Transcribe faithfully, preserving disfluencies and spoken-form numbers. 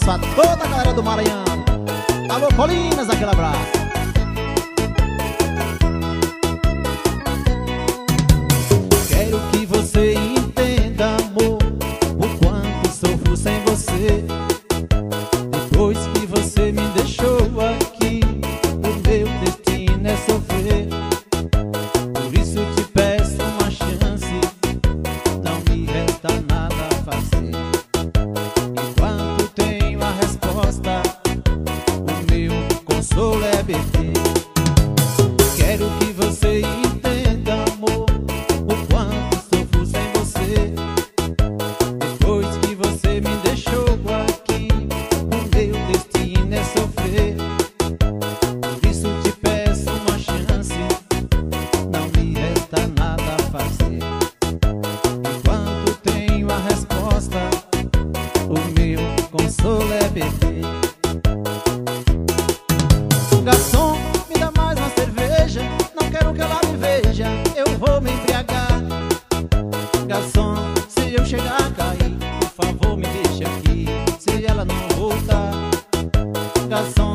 abraço a toda a galera do Maranhão. Alô, Colinas, aquele abraço. Quero que você entenda, amor, o quanto sofro sem você. Depois que você me deixou aqui, o meu destino é sofrer. Por isso te peço uma chance, não me resta nada a fazer. Enquanto tenho a resposta, o meu consolo é beber. Quero que você entenda, amor, o quanto sofro sem você. Depois que você me deixou aqui, o meu destino é sofrer. Por isso te peço uma chance, não me resta nada a fazer. Enquanto tenho a resposta, o meu consolo é beber. Garçom, me dá mais uma cerveja, não quero que ela me veja, eu vou me embriagar. Garçom, se eu chegar a cair, por favor me deixe aqui, se ela não voltar. Garçom,